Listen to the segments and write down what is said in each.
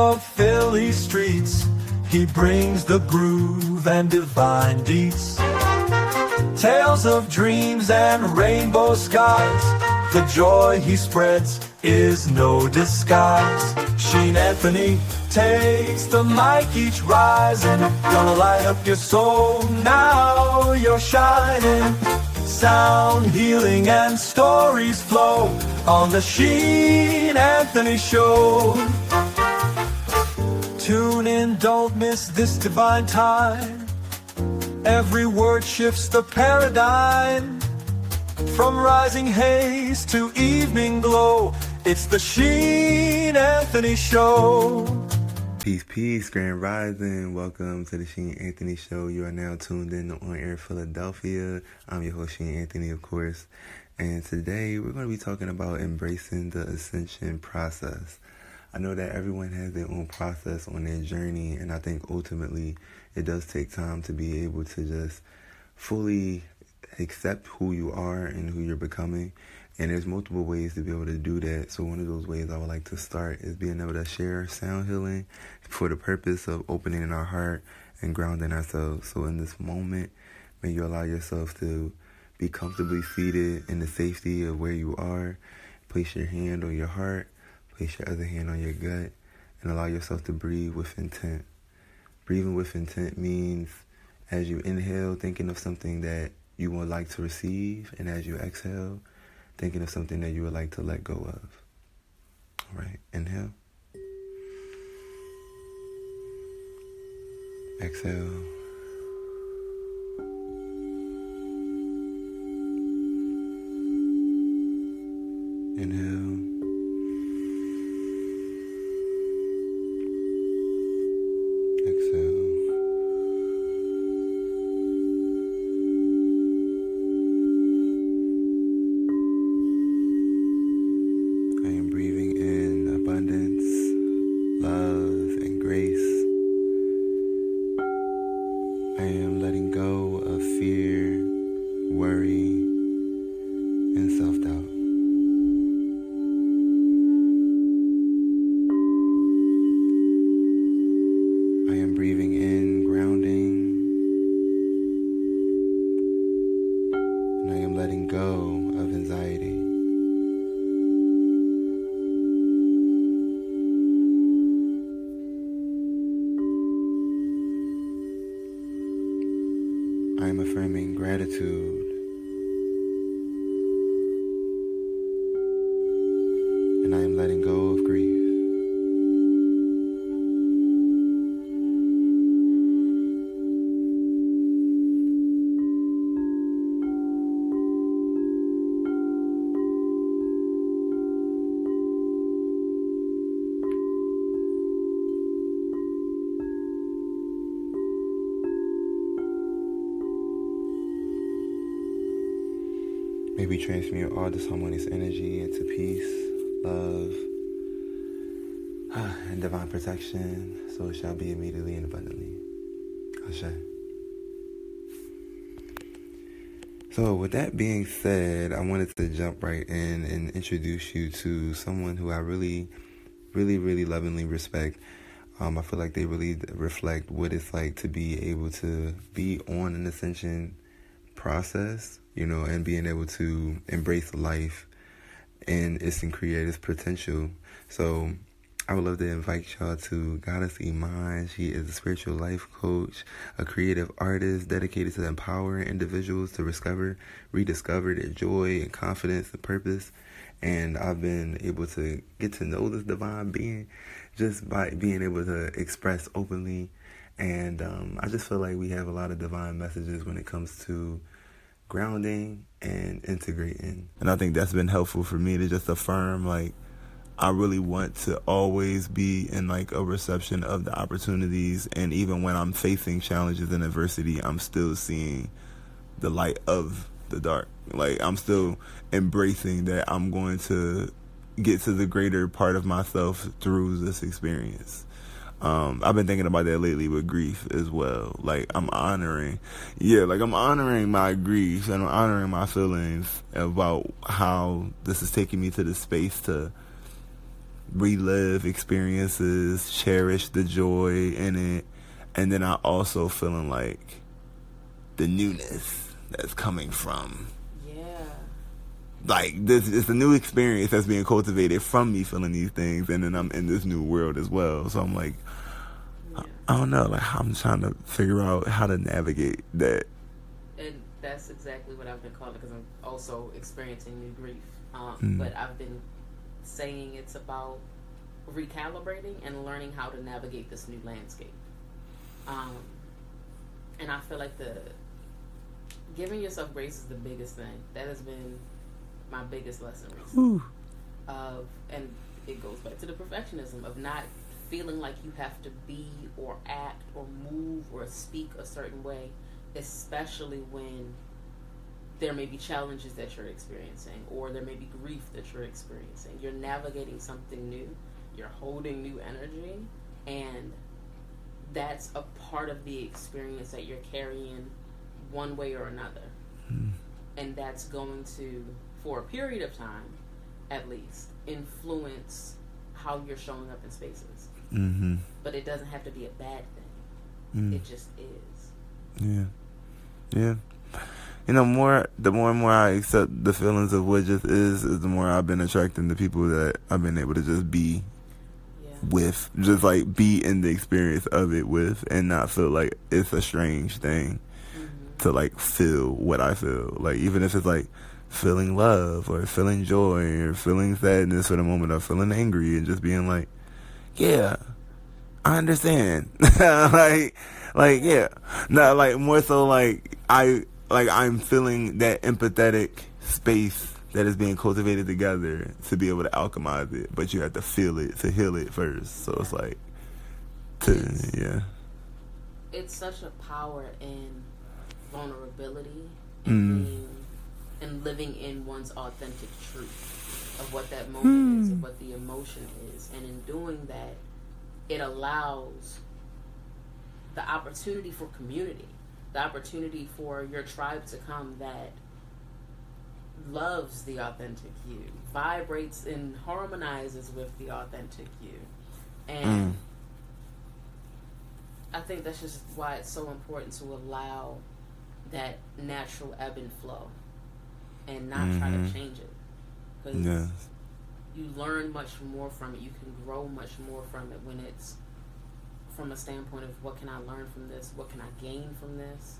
of Philly streets, he brings the groove and divine beats. Tales of dreams and rainbow skies, the joy he spreads is no disguise. Sheen Anthony takes the mic each rising, gonna light up your soul, now you're shining. Sound healing and stories flow on the Sheen Anthony Show. Tune in, don't miss this divine time. Every word shifts the paradigm. From rising haze to evening glow, it's the Sheen Anthony Show. Peace, Grand Rising. Welcome to the Sheen Anthony Show. You are now tuned in to On Air Philadelphia. I'm your host, Sheen Anthony, of course. And today we're going to be talking about embracing the ascension process. I know that everyone has their own process on their journey, and I think ultimately it does take time to be able to just fully accept who you are and who you're becoming. And there's multiple ways to be able to do that. So one of those ways I would like to start is being able to share sound healing for the purpose of opening our heart and grounding ourselves. So in this moment, may you allow yourself to be comfortably seated in the safety of where you are. Place your hand on your heart, place your other hand on your gut, and allow yourself to breathe with intent. Breathing with intent means as you inhale, thinking of something that you would like to receive, and as you exhale, thinking of something that you would like to let go of. All right, inhale. Exhale. Inhale. Exhale. I am breathing in abundance, love, and grace. I am letting go of fear, worry, and self-doubt. I am breathing in grounding, and I am letting go of anxiety. I am affirming gratitude, and I am letting go of grief. May we transmute all this harmonious energy into peace, love, and divine protection, so it shall be immediately and abundantly. Ashe. So with that being said, I wanted to jump right in and introduce you to someone who I really lovingly respect. I feel like they really reflect what it's like to be able to be on an ascension process, and being able to embrace life and its creative potential. So I would love to invite y'all to Goddess Iman. She is a spiritual life coach, a creative artist dedicated to empowering individuals to rediscover their joy and confidence and purpose. And I've been able to get to know this divine being just by being able to express openly. And I just feel like we have a lot of divine messages when it comes to grounding and integrating. And I think that's been helpful for me to just affirm, I really want to always be in a reception of the opportunities. And even when I'm facing challenges and adversity, I'm still seeing the light of the dark. I'm still embracing that I'm going to get to the greater part of myself through this experience. I've been thinking about that lately with grief as well. I'm honoring my grief, and I'm honoring my feelings about how this is taking me to the space to relive experiences, cherish the joy in it, and then I also feeling like the newness that's coming from like this. It's a new experience that's being cultivated from me feeling these things, and then I'm in this new world as well. So I'm like, I don't know, like I'm trying to figure out how to navigate that. And that's exactly what I've been calling it, because I'm also experiencing new grief. But I've been saying it's about recalibrating and learning how to navigate this new landscape. And I feel like giving yourself grace is the biggest thing. That has been my biggest lesson recently. And it goes back to the perfectionism of not feeling like you have to be or act or move or speak a certain way, especially when there may be challenges that you're experiencing, or there may be grief that you're experiencing. You're navigating something new, you're holding new energy, and that's a part of the experience that you're carrying one way or another. And that's going to, for a period of time at least, influence how you're showing up in spaces. But it doesn't have to be a bad thing. It just is. Yeah. You know, the more and more I accept the feelings of what just is the more I've been attracting the people that I've been able to just be with, just like be in the experience of it with, and not feel like it's a strange thing to like feel what I feel. Like even if it's like feeling love or feeling joy or feeling sadness for the moment, or feeling angry, and just being like, yeah, I understand. like yeah, no, like more so like I'm feeling that empathetic space that is being cultivated together to be able to alchemize it, but you have to feel it to heal it first. So it's like, it's such a power in vulnerability and living in one's authentic truth of what that moment is, of what the emotion is, and in doing that, it allows the opportunity for community, the opportunity for your tribe to come that loves the authentic you, vibrates and harmonizes with the authentic you. And I think that's just why it's so important to allow that natural ebb and flow and not try to change it. Because you learn much more from it. You can grow much more from it when it's from a standpoint of what can I learn from this? What can I gain from this?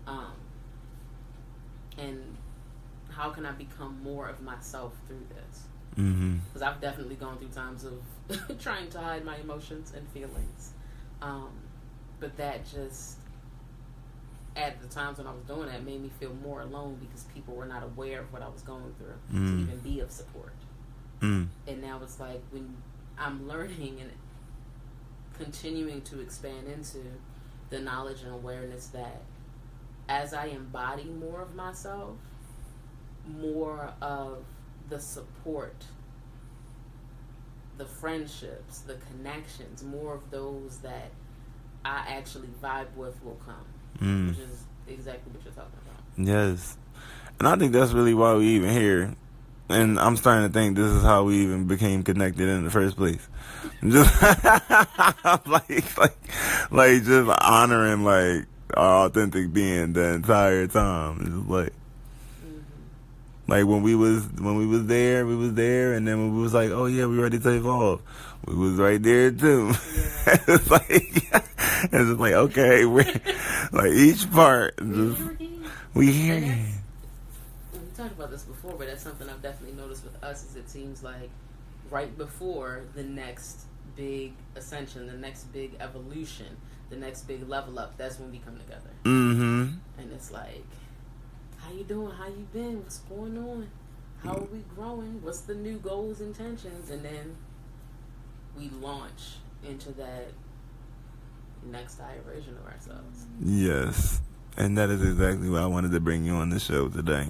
And how can I become more of myself through this? Because I've definitely gone through times of trying to hide my emotions and feelings. But that just, at the times when I was doing that, made me feel more alone because people were not aware of what I was going through to even be of support. And now it's like when I'm learning and continuing to expand into the knowledge and awareness that as I embody more of myself, more of the support, the friendships, the connections, more of those that I actually vibe with will come, which is exactly what you're talking about. Yes. And I think that's really why we even here. And I'm starting to think this is how we even became connected in the first place. Just like just honoring like our authentic being the entire time. It's like when we was there, and then when we was like, oh yeah, we ready to evolve, we was right there too. It's like okay, we're like each part, we here again. We talked about this before, but that's something I've definitely noticed with us. Is it seems like right before the next big ascension, the next big evolution, the next big level up, that's when we come together. And it's like, how you doing? How you been? What's going on? How are we growing? What's the new goals, intentions? And then we launch into that next higher version of ourselves. Yes. And that is exactly why I wanted to bring you on the show today.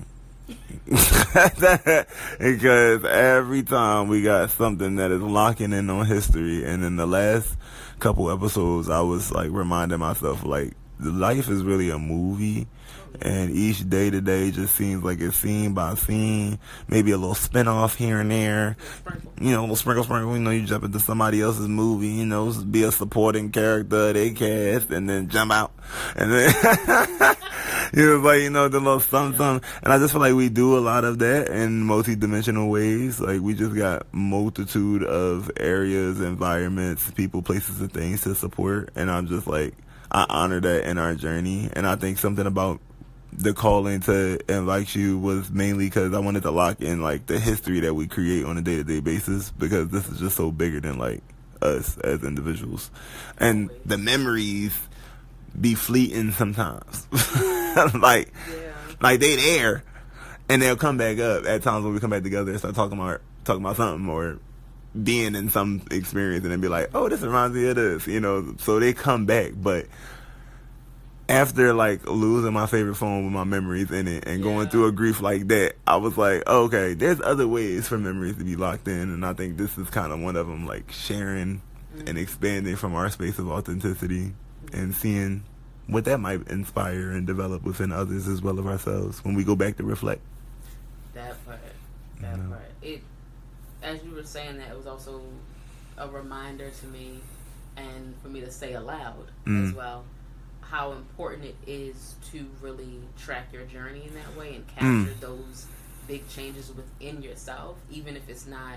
Because every time we got something that is locking in on history, and in the last couple episodes I was like reminding myself like life is really a movie, and each day to day just seems like it's scene by scene, maybe a little spin-off here and there, you know, a little sprinkle, you know, you jump into somebody else's movie, you know, be a supporting character they cast, and then jump out, and then it was like, you know, the little something, and I just feel like we do a lot of that in multi-dimensional ways. Like, we just got multitude of areas, environments, people, places, and things to support, and I'm just like, I honor that in our journey, and I think something about the calling to invite you was mainly because I wanted to lock in, like, the history that we create on a day-to-day basis, because this is just so bigger than, like, us as individuals, and the memories be fleeting sometimes. like they there, and they'll come back up at times when we come back together and start talking about something, or being in some experience, and then be like, oh, this reminds me of this, you know, so they come back. But after, like, losing my favorite phone with my memories in it and going through a grief like that, I was like, oh, okay, there's other ways for memories to be locked in, and I think this is kind of one of them, like, sharing and expanding from our space of authenticity and seeing what that might inspire and develop within others as well as ourselves when we go back to reflect. That part. It, as you were saying that, it was also a reminder to me, and for me to say aloud as well, how important it is to really track your journey in that way and capture those big changes within yourself, even if it's not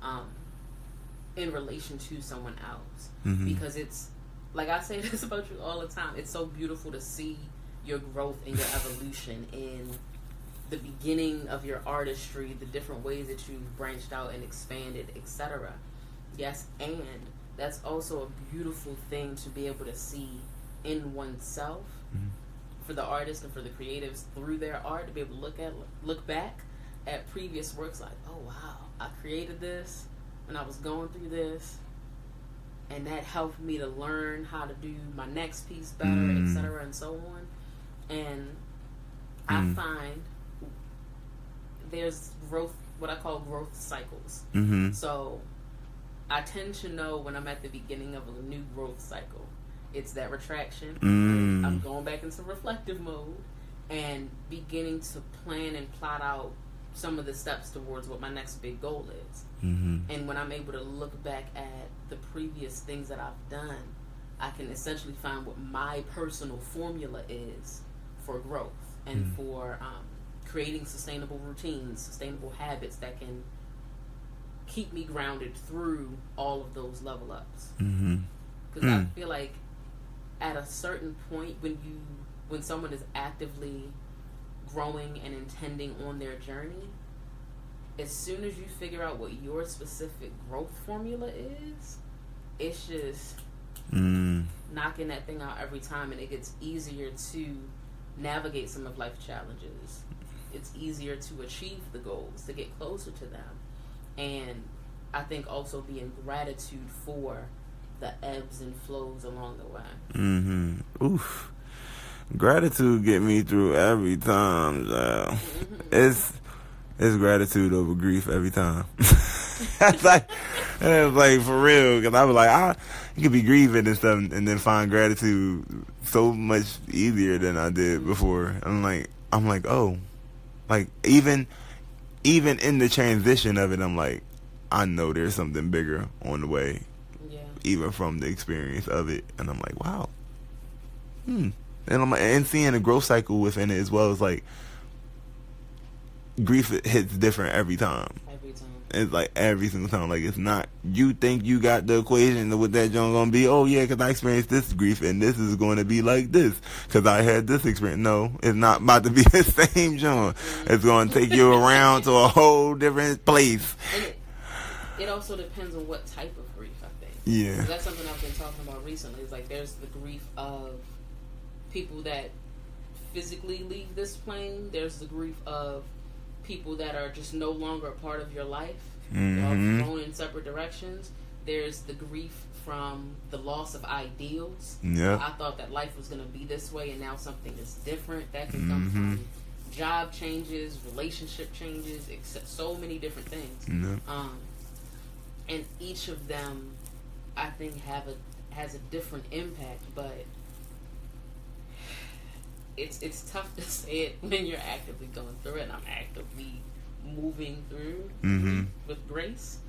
in relation to someone else. Because it's, like I say this about you all the time, it's so beautiful to see your growth and your evolution in the beginning of your artistry, the different ways that you've branched out and expanded, etc. Yes, and that's also a beautiful thing to be able to see in oneself, for the artists and for the creatives through their art, to be able to look back at previous works like, oh wow, I created this when I was going through this, and that helped me to learn how to do my next piece better, etc., and so on. And I find there's growth, what I call growth cycles. So I tend to know when I'm at the beginning of a new growth cycle. It's that retraction. I'm going back into reflective mode and beginning to plan and plot out some of the steps towards what my next big goal is. And when I'm able to look back at the previous things that I've done, I can essentially find what my personal formula is for growth and for creating sustainable routines, sustainable habits that can keep me grounded through all of those level ups. Because I feel like at a certain point, when someone is actively growing and intending on their journey, as soon as you figure out what your specific growth formula is, it's just knocking that thing out every time, and it gets easier to navigate some of life's challenges. It's easier to achieve the goals, to get closer to them. And I think also be in gratitude for the ebbs and flows along the way. Oof. Gratitude get me through every time, It's gratitude over grief every time. It's like for real, because I was like, you could be grieving and stuff, and then find gratitude so much easier than I did before. I'm like, oh, like even in the transition of it, I'm like, I know there's something bigger on the way, even from the experience of it, and I'm like, wow, and seeing a growth cycle within it as well as like. Grief hits different every time. It's like every single time. Like, it's not, you think you got the equation of what that joint gonna be. Oh yeah, because I experienced this grief and this is going to be like this because I had this experience. No, it's not about to be the same joint. It's going to take you around to a whole different place. And it also depends on what type of grief, I think. Yeah. That's something I've been talking about recently. It's like there's the grief of people that physically leave this plane. There's the grief of people that are just no longer a part of your life, going in separate directions. There's the grief from the loss of ideals. I thought that life was going to be this way, and now something is different. That can come from job changes, relationship changes, so many different things. And each of them, I think, has a different impact. But it's tough to say it when you're actively going through it, and I'm actively moving through with grace.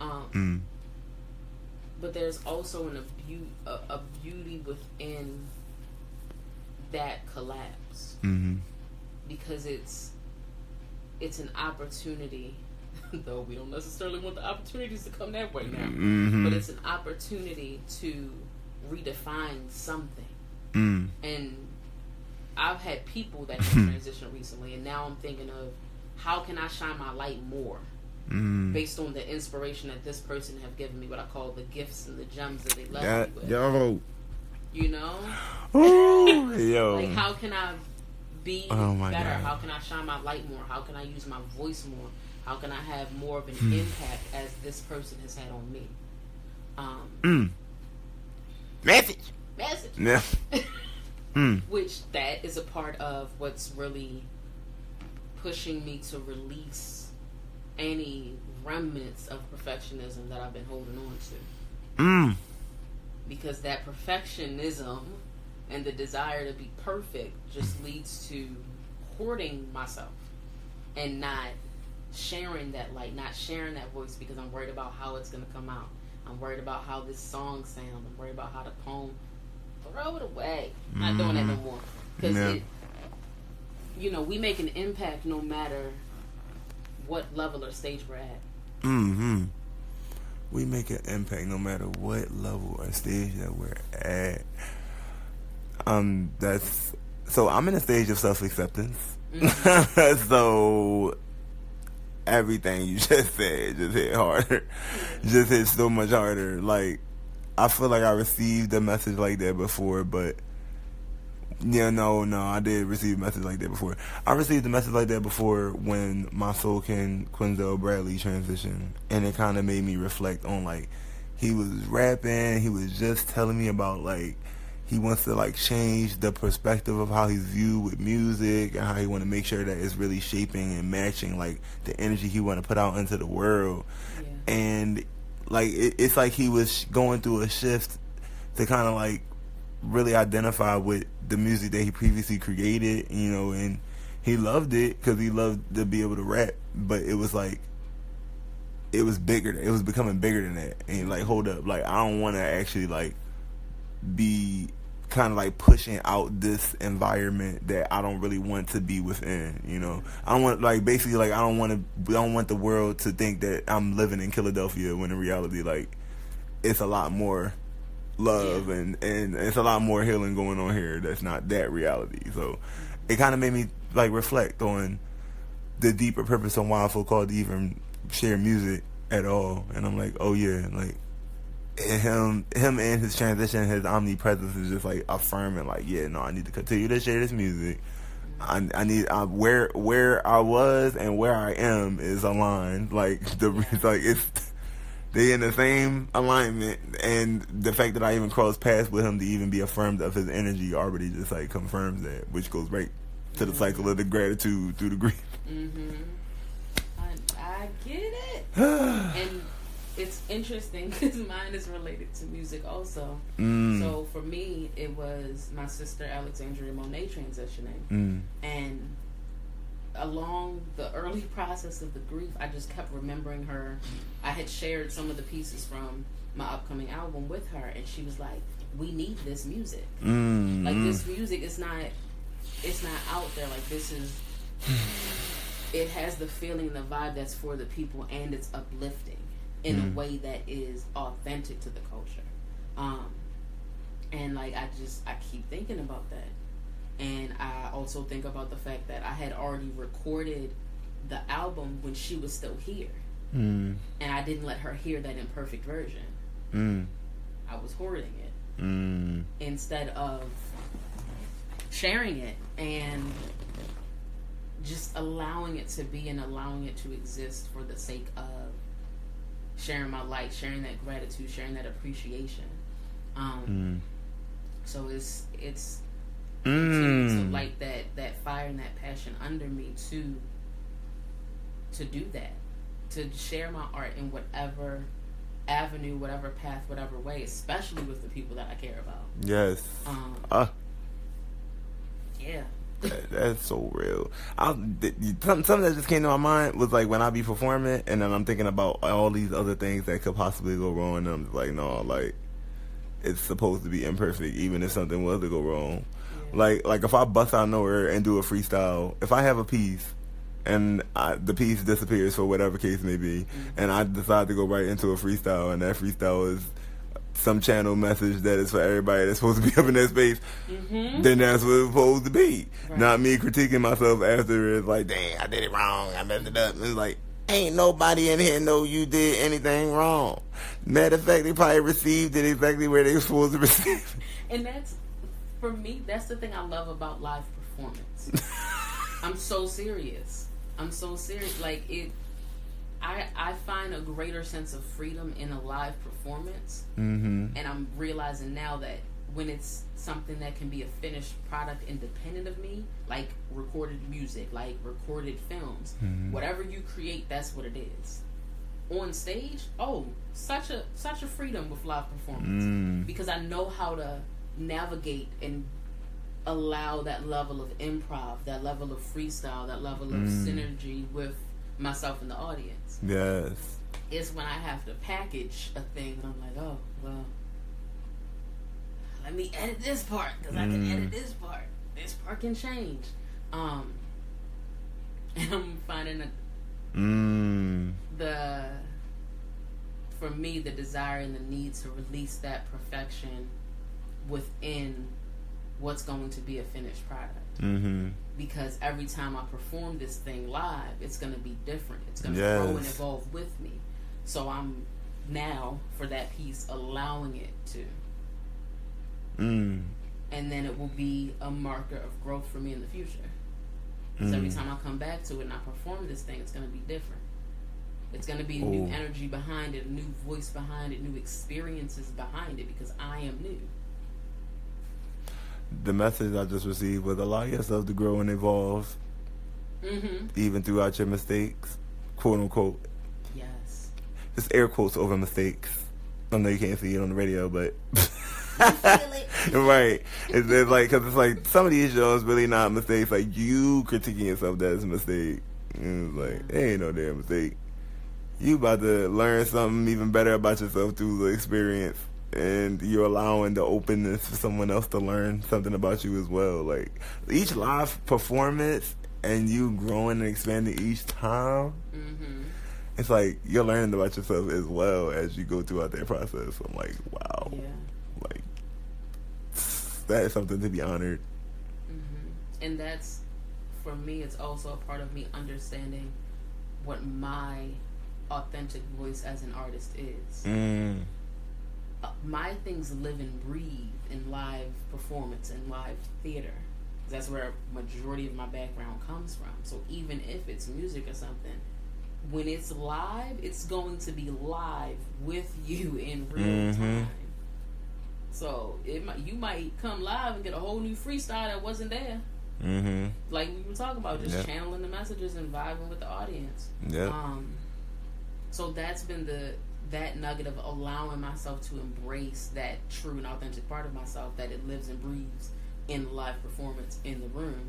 But there's also a beauty within that collapse, because it's an opportunity, though we don't necessarily want the opportunities to come that way now, but it's an opportunity to redefine something. And I've had people that have transitioned recently, and now I'm thinking of how can I shine my light more based on the inspiration that this person have given me, what I call the gifts and the gems that they left me with. Yo. You know? Ooh, yo. Like, how can I be better? God. How can I shine my light more? How can I use my voice more? How can I have more of an impact as this person has had on me? Message. Yeah. Which that is a part of what's really pushing me to release any remnants of perfectionism that I've been holding on to. Because that perfectionism and the desire to be perfect just leads to hoarding myself and not sharing that light, not sharing that voice, because I'm worried about how it's going to come out. I'm worried about how this song sounds. I'm worried about how the poem. Throw it away. I'm not doing that no more. Because we make an impact no matter what level or stage we're at. We make an impact no matter what level or stage that we're at. So I'm in a stage of self-acceptance. So everything you just said just hit harder. Just hit so much harder. Like, I feel like I received a message like that before, but I did receive a message like that before. I received a message like that before when my soul king Quinzel Bradley transitioned, and it kind of made me reflect on, like, he was rapping, he was just telling me about, like, he wants to, like, change the perspective of how he's viewed with music and how he want to make sure that it's really shaping and matching, like, the energy he want to put out into the world. And, like, it's like he was going through a shift to kind of, like, really identify with the music that he previously created, and he loved it because he loved to be able to rap, but it was like, it was becoming bigger than that. And, like, hold up, like, I don't want to actually, like, be kind of like pushing out this environment that I don't really want to be within, I don't want, like, basically, like, I don't want the world to think that I'm living in Philadelphia, when in reality, like, it's a lot more love and it's a lot more healing going on here that's not that reality. So it kind of made me, like, reflect on the deeper purpose of why I feel called to even share music at all. And I'm like, oh yeah, like, him and his transition, his omnipresence is just, like, affirming, like, yeah, no, I need to continue to share this music. I need where I was and where I am is aligned. Like, they in the same alignment, and the fact that I even crossed paths with him to even be affirmed of his energy already just, like, confirms that, which goes right to the cycle of the gratitude through the grief. I get it. And it's interesting because mine is related to music also. So for me, it was my sister Alexandria Monet transitioning, and along the early process of the grief, I just kept remembering her. I had shared some of the pieces from my upcoming album with her, and she was like, we need this music. Like, this music is not, it's not out there. Like, this is, it has the feeling and the vibe that's for the people, and it's uplifting in a way that is authentic to the culture. And, like, I keep thinking about that. And I also think about the fact that I had already recorded the album when she was still here. And I didn't let her hear that imperfect version. I was hoarding it instead of sharing it and just allowing it to be and allowing it to exist for the sake of sharing my light, sharing that gratitude, sharing that appreciation. So it's to light that fire and that passion under me to do that, to share my art in whatever avenue, whatever path, whatever way, especially with the people that I care about. Yes. Yeah. That's so real. Something that just came to my mind was like when I be performing, and then I'm thinking about all these other things that could possibly go wrong, and I'm just like, no, like it's supposed to be imperfect, even if something was to go wrong. Yeah. Like if I bust out nowhere and do a freestyle, if I have a piece and the piece disappears for whatever case may be, and I decide to go right into a freestyle, and that freestyle is some channel message that is for everybody that's supposed to be up in that space, then that's what it's supposed to be. Right. Not me critiquing myself after it's like, dang, I did it wrong, I messed it up. It's like, ain't nobody in here know you did anything wrong. Matter of fact, they probably received it exactly where they were supposed to receive it. And that's, for me, that's the thing I love about live performance. I'm so serious. Like, I find a greater sense of freedom in a live performance, and I'm realizing now that when it's something that can be a finished product independent of me, like recorded music, like recorded films, whatever you create, that's what it is. On stage, such a freedom with live performance, because I know how to navigate and allow that level of improv, that level of freestyle, that level of synergy with myself and the audience. Yes. It's when I have to package a thing that I'm like, oh, well, let me edit this part, because I can edit this part. This part can change. And I'm finding for me, the desire and the need to release that perfection within what's going to be a finished product. Because every time I perform this thing live, it's going to be different. It's going to grow and evolve with me. So I'm now, for that piece, allowing it to. And then it will be a marker of growth for me in the future. Because every time I come back to it and I perform this thing, it's going to be different. It's going to be a new energy behind it, a new voice behind it, new experiences behind it, because I am new. The message I just received was allow yourself to grow and evolve, even throughout your mistakes, quote unquote. Yes. Just air quotes over mistakes. I know you can't see it on the radio, but right. It's like, because it's like some of these shows really not mistakes. Like you critiquing yourself, that's a mistake. And it's like, it ain't no damn mistake. You about to learn something even better about yourself through the experience. And you're allowing the openness for someone else to learn something about you as well. Like each live performance and you growing and expanding each time, it's like you're learning about yourself as well as you go throughout that process. I'm like, wow. Yeah. Like that is something to be honored. And that's, for me, it's also a part of me understanding what my authentic voice as an artist is. My things live and breathe in live performance and live theater. That's where a majority of my background comes from. So even if it's music or something, when it's live, it's going to be live with you in real time. So you might come live and get a whole new freestyle that wasn't there. Like we were talking about, just channeling the messages and vibing with the audience. So that's been that nugget of allowing myself to embrace that true and authentic part of myself, that it lives and breathes in live performance in the room,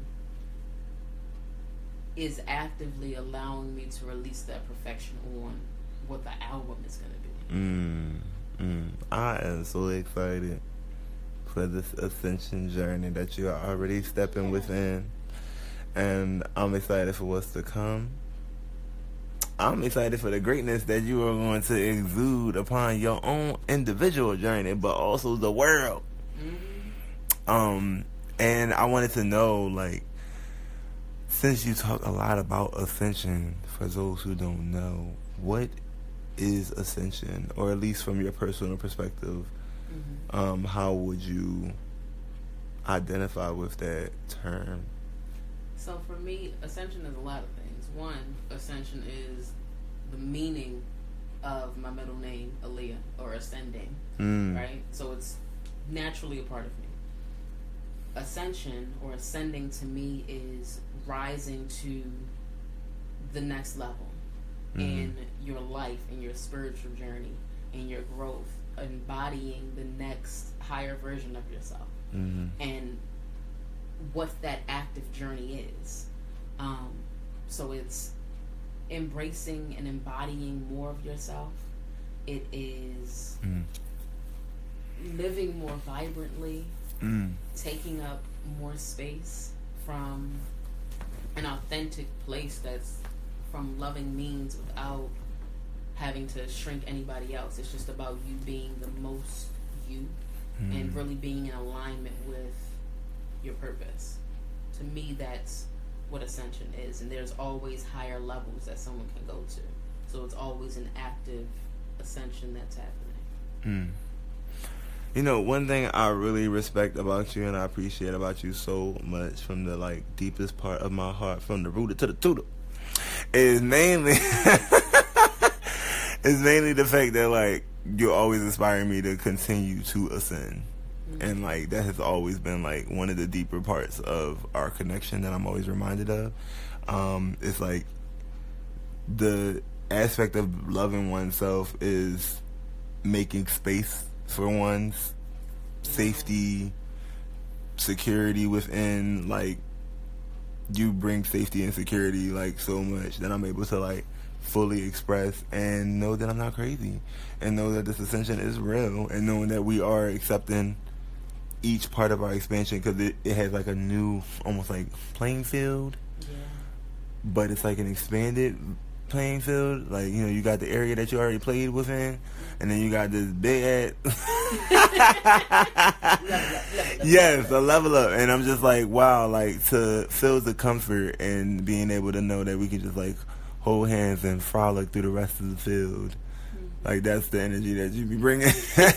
is actively allowing me to release that perfection on what the album is going to be. I am so excited for this ascension journey that you are already stepping within, and I'm excited for what's to come. I'm excited for the greatness that you are going to exude upon your own individual journey, but also the world. And I wanted to know, like, since you talk a lot about ascension, for those who don't know, what is ascension? Or at least from your personal perspective, how would you identify with that term? So for me, ascension is a lot of things. One, ascension is the meaning of my middle name, Aaliyah, or ascending, right? So it's naturally a part of me. Ascension, or ascending, to me is rising to the next level in your life, in your spiritual journey, in your growth, embodying the next higher version of yourself. And what that active journey is. So it's embracing and embodying more of yourself. It is living more vibrantly, taking up more space from an authentic place that's from loving means without having to shrink anybody else. It's just about you being the most you and really being in alignment with your purpose. To me, that's what ascension is, and there's always higher levels that someone can go to. So it's always an active ascension that's happening. You know, one thing I really respect about you and I appreciate about you so much from the like deepest part of my heart, from the rooter to the tutor, is mainly the fact that like you're always inspiring me to continue to ascend. And like that has always been like one of the deeper parts of our connection that I'm always reminded of. It's like the aspect of loving oneself is making space for one's safety, security within. Like you bring safety and security like so much that I'm able to like fully express and know that I'm not crazy, and know that this ascension is real, and knowing that we are accepting each part of our expansion, because it has like a new almost like playing field, but it's like an expanded playing field. Like, you know, you got the area that you already played within, and then you got this big yes, a level up. And I'm just like, wow, like to feel the comfort and being able to know that we can just like hold hands and frolic through the rest of the field. Like that's the energy that you be bringing.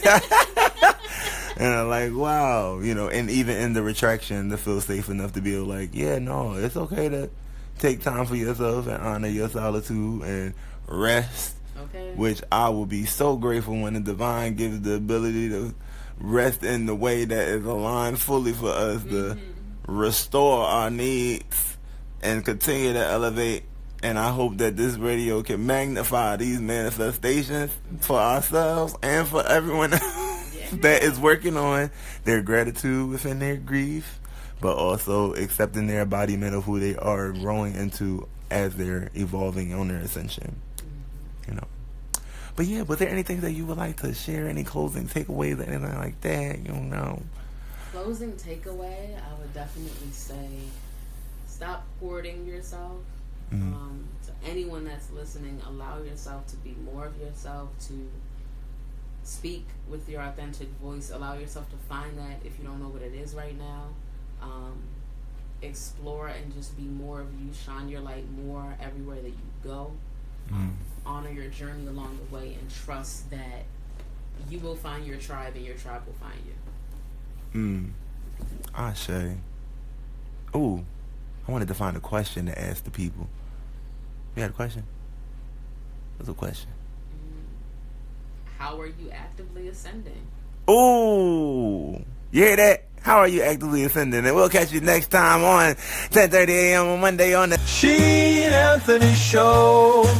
And I'm like, wow, you know, and even in the retraction, to feel safe enough to be like, yeah, no, it's okay to take time for yourself and honor your solitude and rest. Okay. Which I will be so grateful when the divine gives the ability to rest in the way that is aligned fully for us to restore our needs and continue to elevate. And I hope that this radio can magnify these manifestations for ourselves and for everyone else that is working on their gratitude within their grief, but also accepting their embodiment of who they are growing into as they're evolving on their ascension. You know. But yeah, was there anything that you would like to share? Any closing takeaways or anything like that? You know. Closing takeaway, I would definitely say stop hoarding yourself. To anyone that's listening, allow yourself to be more of yourself, to speak with your authentic voice. Allow yourself to find that if you don't know what it is right now. Explore and just be more of you. Shine your light more everywhere that you go. Honor your journey along the way and trust that you will find your tribe and your tribe will find you. Ashe. Ooh, I wanted to find a question to ask the people. You had a question? What's a question? How are you actively ascending? Ooh, you hear that? How are you actively ascending? And we'll catch you next time on 10:30 a.m. on Monday on the She Anthony Show.